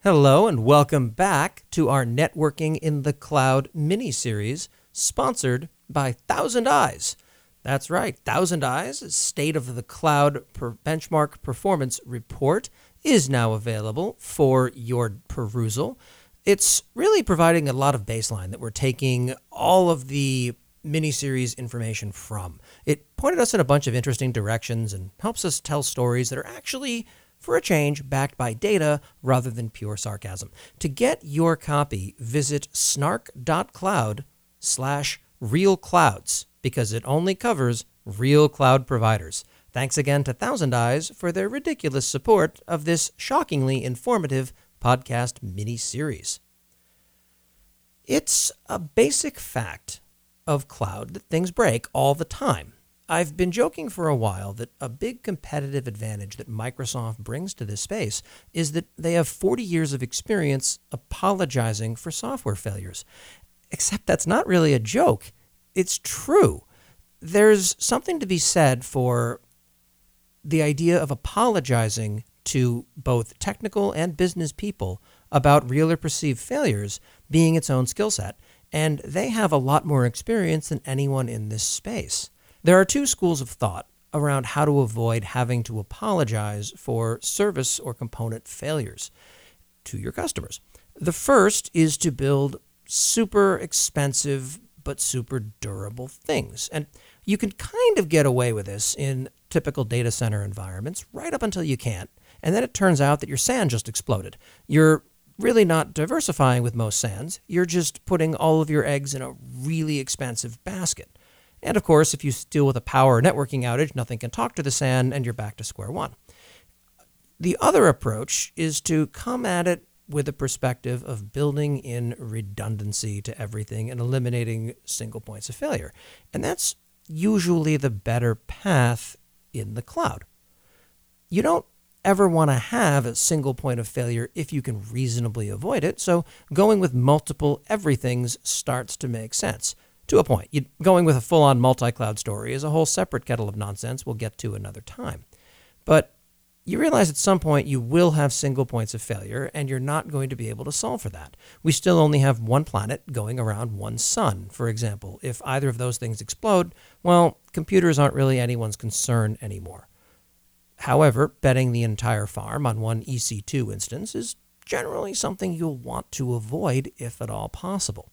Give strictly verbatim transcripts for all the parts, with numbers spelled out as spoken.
Hello and welcome back to our Networking in the Cloud mini-series, sponsored by Thousand Eyes. That's right, Thousand Eyes State of the Cloud per Benchmark Performance Report is now available for your perusal. It's really providing a lot of baseline that we're taking all of the mini-series information from. It pointed us in a bunch of interesting directions and helps us tell stories that are actually, for a change, backed by data rather than pure sarcasm. To get your copy, visit snark.cloud slash real clouds because it only covers real cloud providers. Thanks again to Thousand Eyes for their ridiculous support of this shockingly informative podcast mini-series. It's a basic fact of cloud that things break all the time. I've been joking for a while that a big competitive advantage that Microsoft brings to this space is that they have forty years of experience apologizing for software failures. Except that's not really a joke. It's true. There's something to be said for the idea of apologizing to both technical and business people about real or perceived failures being its own skill set, and they have a lot more experience than anyone in this space. There are two schools of thought around how to avoid having to apologize for service or component failures to your customers. The first is to build super expensive but super durable things. And you can kind of get away with this in typical data center environments right up until you can't. And then it turns out that your S A N just exploded. You're really not diversifying with most S A Ns. You're just putting all of your eggs in a really expensive basket. And of course, if you deal with a power networking outage, nothing can talk to the S A N and you're back to square one. The other approach is to come at it with a perspective of building in redundancy to everything and eliminating single points of failure. And that's usually the better path in the cloud. You don't ever want to have a single point of failure if you can reasonably avoid it, so going with multiple everythings starts to make sense. To a point. You, going with a full-on multi-cloud story is a whole separate kettle of nonsense we'll get to another time. But you realize at some point you will have single points of failure, and you're not going to be able to solve for that. We still only have one planet going around one sun, for example. If either of those things explode, well, computers aren't really anyone's concern anymore. However, betting the entire farm on one E C two instance is generally something you'll want to avoid if at all possible.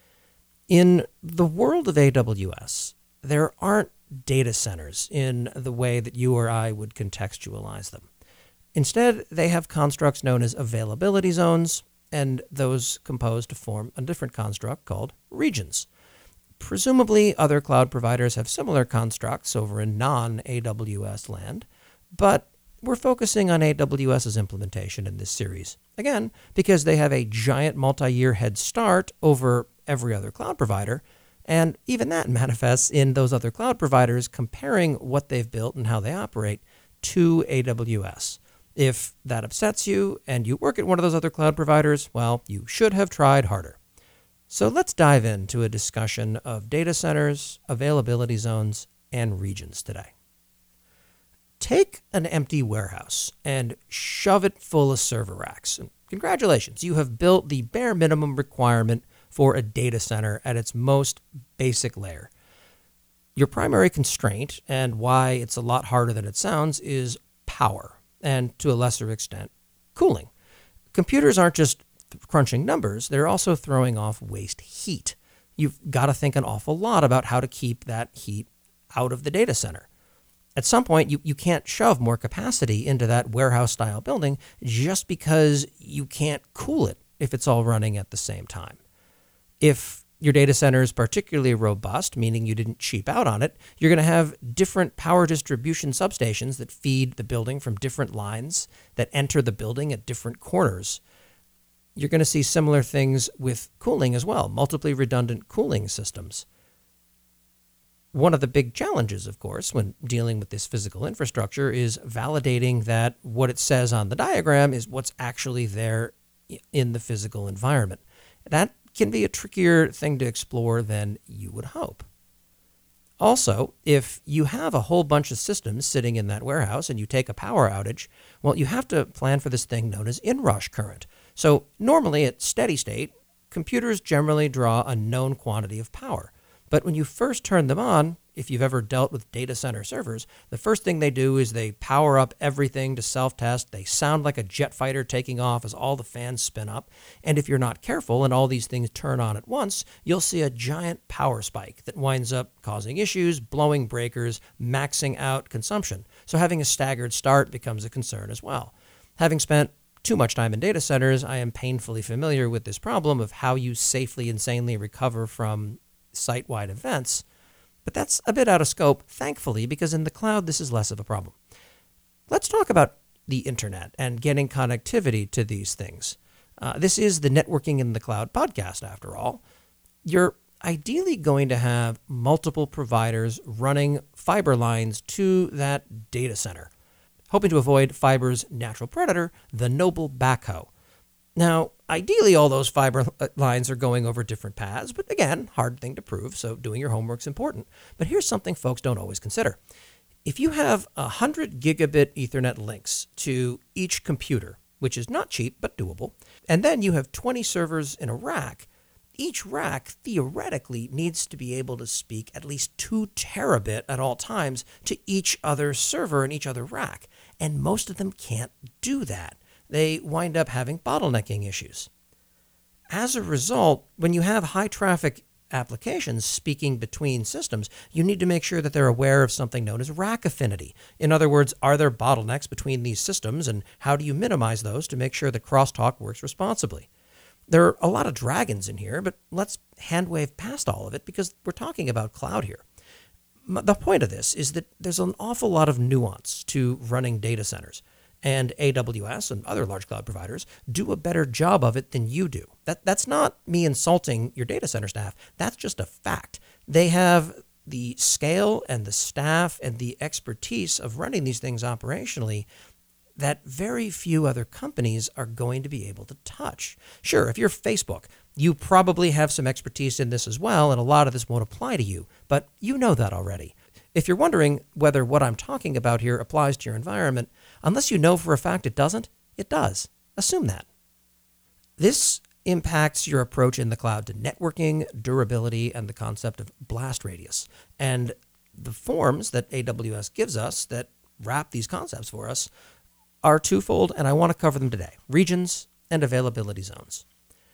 In the world of A W S, there aren't data centers in the way that you or I would contextualize them. Instead, they have constructs known as availability zones, and those compose to form a different construct called regions. Presumably, other cloud providers have similar constructs over in non-A W S land, but we're focusing on AWS's implementation in this series, again, because they have a giant multi-year head start over every other cloud provider, and even that manifests in those other cloud providers comparing what they've built and how they operate to A W S. If that upsets you and you work at one of those other cloud providers, well, you should have tried harder. So let's dive into a discussion of data centers, availability zones, and regions today. Take an empty warehouse and shove it full of server racks. And congratulations, you have built the bare minimum requirement for a data center at its most basic layer. Your primary constraint, and why it's a lot harder than it sounds, is power, and to a lesser extent, cooling. Computers aren't just crunching numbers, they're also throwing off waste heat. You've got to think an awful lot about how to keep that heat out of the data center. At some point, you, you can't shove more capacity into that warehouse-style building just because you can't cool it if it's all running at the same time. If your data center is particularly robust, meaning you didn't cheap out on it, you're going to have different power distribution substations that feed the building from different lines that enter the building at different corners. You're going to see similar things with cooling as well, multiply redundant cooling systems. One of the big challenges, of course, when dealing with this physical infrastructure is validating that what it says on the diagram is what's actually there in the physical environment. That can be a trickier thing to explore than you would hope. Also, if you have a whole bunch of systems sitting in that warehouse and you take a power outage, well, you have to plan for this thing known as inrush current. So normally at steady state, computers generally draw a known quantity of power. But when you first turn them on, if you've ever dealt with data center servers, the first thing they do is they power up everything to self-test. They sound like a jet fighter taking off as all the fans spin up. And if you're not careful and all these things turn on at once, you'll see a giant power spike that winds up causing issues, blowing breakers, maxing out consumption. So having a staggered start becomes a concern as well. Having spent too much time in data centers, I am painfully familiar with this problem of how you safely and sanely recover from site-wide events. But that's a bit out of scope, thankfully, because in the cloud, this is less of a problem. Let's talk about the internet and getting connectivity to these things. Uh, this is the Networking in the Cloud podcast, after all. You're ideally going to have multiple providers running fiber lines to that data center, hoping to avoid fiber's natural predator, the noble backhoe. Now, ideally, all those fiber lines are going over different paths, but again, hard thing to prove, so doing your homework's important. But here's something folks don't always consider. If you have one hundred gigabit Ethernet links to each computer, which is not cheap but doable, and then you have twenty servers in a rack, each rack theoretically needs to be able to speak at least two terabit at all times to each other server in each other rack, and most of them can't do that. They wind up having bottlenecking issues. As a result, when you have high traffic applications speaking between systems, you need to make sure that they're aware of something known as rack affinity. In other words, are there bottlenecks between these systems, and how do you minimize those to make sure that crosstalk works responsibly? There are a lot of dragons in here, but let's handwave past all of it because we're talking about cloud here. The point of this is that there's an awful lot of nuance to running data centers. And A W S and other large cloud providers do a better job of it than you do. That, that's not me insulting your data center staff. That's just a fact. They have the scale and the staff and the expertise of running these things operationally that very few other companies are going to be able to touch. Sure, if you're Facebook, you probably have some expertise in this as well, and a lot of this won't apply to you, but you know that already. If you're wondering whether what I'm talking about here applies to your environment, unless you know for a fact it doesn't, it does. Assume that. This impacts your approach in the cloud to networking, durability, and the concept of blast radius. And the forms that A W S gives us that wrap these concepts for us are twofold, and I want to cover them today: regions and availability zones.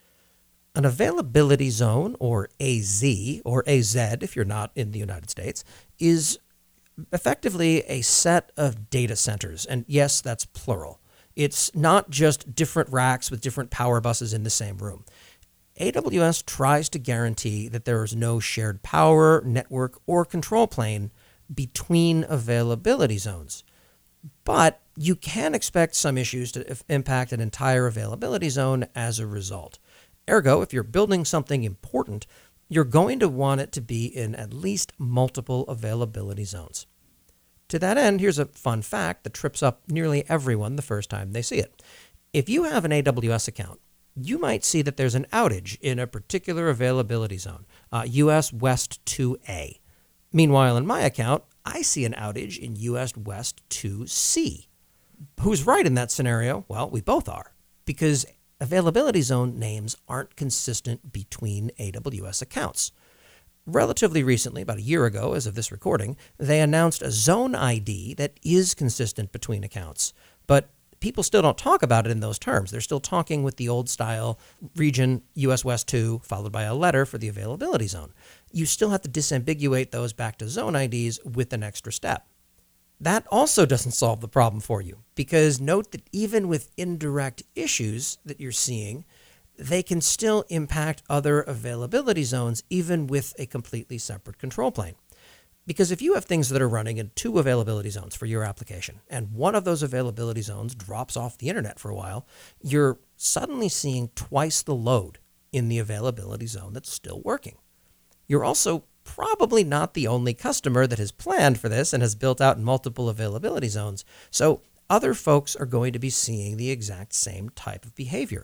An availability zone, or A Z, or A Z if you're not in the United States, is effectively a set of data centers. And yes, that's plural. It's not just different racks with different power buses in the same room. A W S tries to guarantee that there is no shared power, network, or control plane between availability zones. But you can expect some issues to impact an entire availability zone as a result. Ergo, if you're building something important, you're going to want it to be in at least multiple availability zones. To that end, here's a fun fact that trips up nearly everyone the first time they see it. If you have an A W S account, you might see that there's an outage in a particular availability zone, uh, U S West two A. Meanwhile, in my account, I see an outage in U S West two C. Who's right in that scenario? Well, we both are, because availability zone names aren't consistent between A W S accounts. Relatively recently, about a year ago as of this recording, they announced a zone I D that is consistent between accounts. But people still don't talk about it in those terms. They're still talking with the old style region U S West two followed by a letter for the availability zone. You still have to disambiguate those back to zone I Ds with an extra step. That also doesn't solve the problem for you, because note that even with indirect issues that you're seeing, they can still impact other availability zones even with a completely separate control plane. Because if you have things that are running in two availability zones for your application, and one of those availability zones drops off the internet for a while, you're suddenly seeing twice the load in the availability zone that's still working. You're also probably not the only customer that has planned for this and has built out multiple availability zones. So other folks are going to be seeing the exact same type of behavior.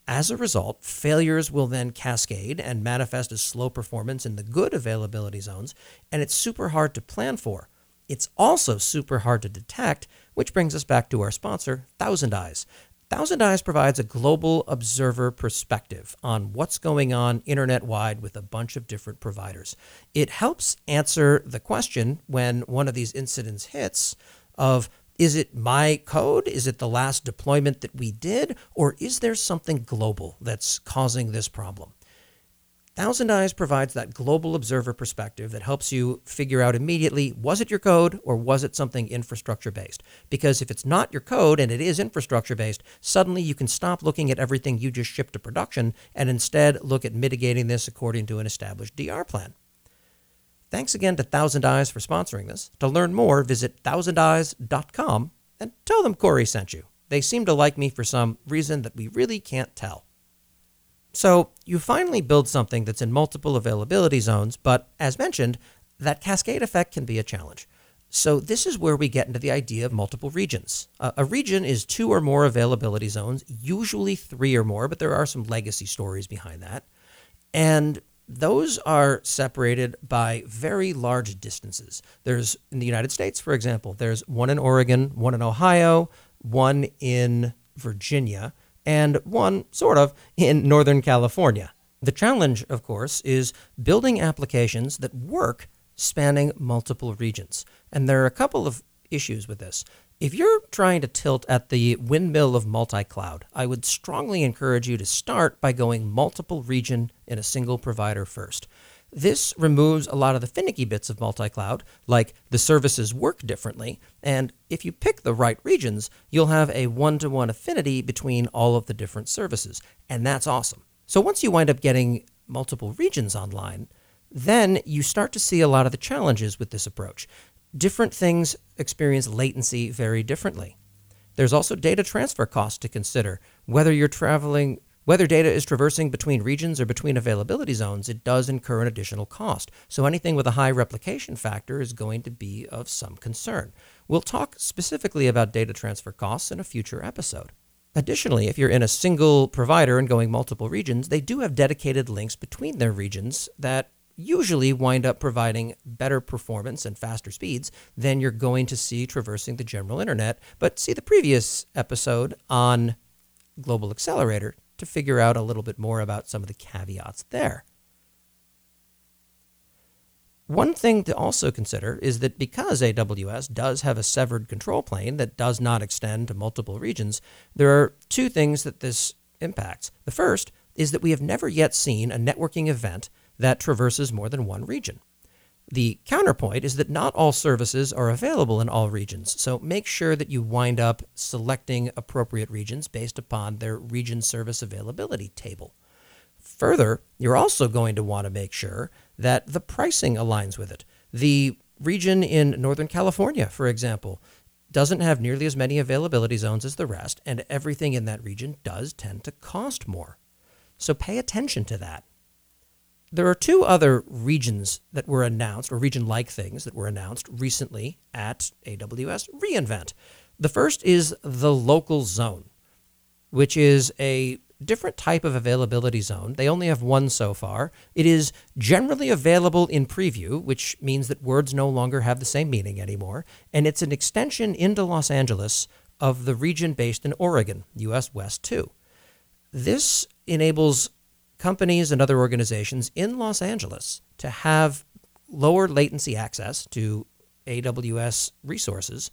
As a result, failures will then cascade and manifest as slow performance in the good availability zones, and it's super hard to plan for. It's also super hard to detect, which brings us back to our sponsor, Thousand Eyes. Thousand Eyes provides a global observer perspective on what's going on internet-wide with a bunch of different providers. It helps answer the question when one of these incidents hits of, is it my code? Is it the last deployment that we did? Or is there something global that's causing this problem? Thousand Eyes provides that global observer perspective that helps you figure out immediately, was it your code or was it something infrastructure-based? Because if it's not your code and it is infrastructure-based, suddenly you can stop looking at everything you just shipped to production and instead look at mitigating this according to an established D R plan. Thanks again to Thousand Eyes for sponsoring this. To learn more, visit thousand eyes dot com and tell them Corey sent you. They seem to like me for some reason that we really can't tell. So you finally build something that's in multiple availability zones, but as mentioned, that cascade effect can be a challenge. So this is where we get into the idea of multiple regions. Uh, a region is two or more availability zones, usually three or more, but there are some legacy stories behind that. And those are separated by very large distances. There's, in the United States, for example, there's one in Oregon, one in Ohio, one in Virginia, and one, sort of, in Northern California. The challenge, of course, is building applications that work spanning multiple regions. And there are a couple of issues with this. If you're trying to tilt at the windmill of multi-cloud, I would strongly encourage you to start by going multiple region in a single provider first. This removes a lot of the finicky bits of multi-cloud, like the services work differently, and if you pick the right regions, you'll have a one-to-one affinity between all of the different services, and that's awesome. So once you wind up getting multiple regions online, then you start to see a lot of the challenges with this approach. Different things experience latency very differently. There's also data transfer costs to consider. Whether you're traveling, whether data is traversing between regions or between availability zones, it does incur an additional cost. So anything with a high replication factor is going to be of some concern. We'll talk specifically about data transfer costs in a future episode. Additionally, if you're in a single provider and going multiple regions, they do have dedicated links between their regions that usually wind up providing better performance and faster speeds than you're going to see traversing the general internet. But see the previous episode on Global Accelerator to figure out a little bit more about some of the caveats there. One thing to also consider is that because A W S does have a severed control plane that does not extend to multiple regions, there are two things that this impacts. The first is that we have never yet seen a networking event that traverses more than one region. The counterpoint is that not all services are available in all regions, so make sure that you wind up selecting appropriate regions based upon their region service availability table. Further, you're also going to want to make sure that the pricing aligns with it. The region in Northern California, for example, doesn't have nearly as many availability zones as the rest, and everything in that region does tend to cost more. So pay attention to that. There are two other regions that were announced, or region-like things that were announced recently at A W S reInvent. The first is the local zone, which is a different type of availability zone. They only have one so far. It is generally available in preview, which means that words no longer have the same meaning anymore, and it's an extension into Los Angeles of the region based in Oregon, U S West two. This enables companies and other organizations in Los Angeles to have lower latency access to A W S resources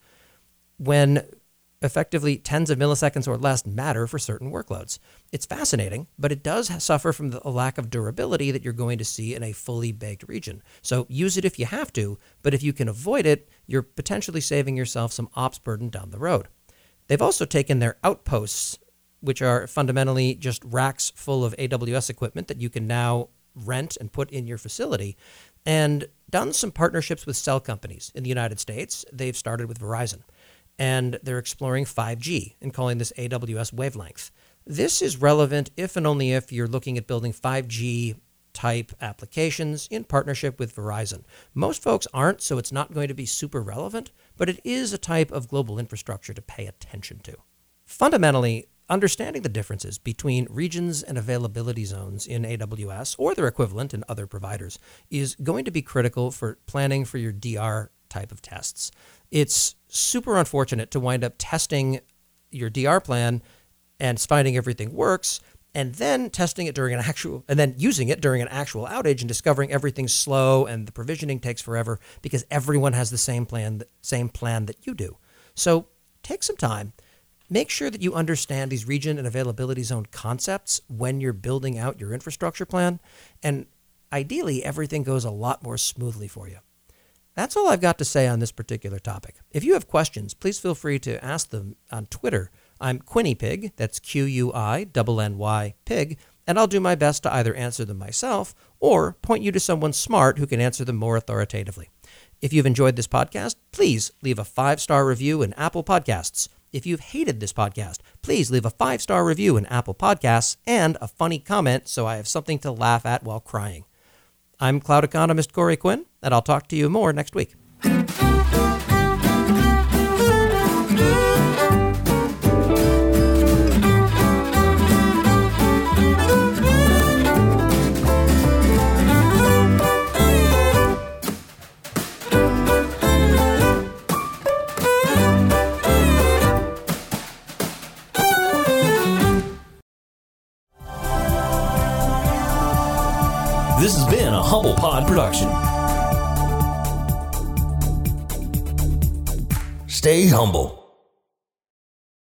when effectively tens of milliseconds or less matter for certain workloads. It's fascinating, but it does suffer from the lack of durability that you're going to see in a fully baked region. So use it if you have to, but if you can avoid it, you're potentially saving yourself some ops burden down the road. They've also taken their outposts, which are fundamentally just racks full of A W S equipment that you can now rent and put in your facility, and done some partnerships with cell companies. In the United States, they've started with Verizon, and they're exploring five G and calling this A W S Wavelength. This is relevant if and only if you're looking at building five G type applications in partnership with Verizon. Most folks aren't, so it's not going to be super relevant, but it is a type of global infrastructure to pay attention to. Fundamentally, understanding the differences between regions and availability zones in A W S or their equivalent in other providers is going to be critical for planning for your D R type of tests. It's super unfortunate to wind up testing your D R plan and finding everything works, and then testing it during an actual, and then using it during an actual outage and discovering everything's slow and the provisioning takes forever because everyone has the same plan, same plan that you do. So take some time. Make sure that you understand these region and availability zone concepts when you're building out your infrastructure plan, and ideally everything goes a lot more smoothly for you. That's all I've got to say on this particular topic. If you have questions, please feel free to ask them on Twitter. I'm QuinyPig, that's Q U I N N Y Pig, and I'll do my best to either answer them myself or point you to someone smart who can answer them more authoritatively. If you've enjoyed this podcast, please leave a five-star review in Apple Podcasts. If you've hated this podcast, please leave a five-star review in Apple Podcasts and a funny comment so I have something to laugh at while crying. I'm cloud economist Corey Quinn, and I'll talk to you more next week. This has been a Humble Pod production. Stay humble.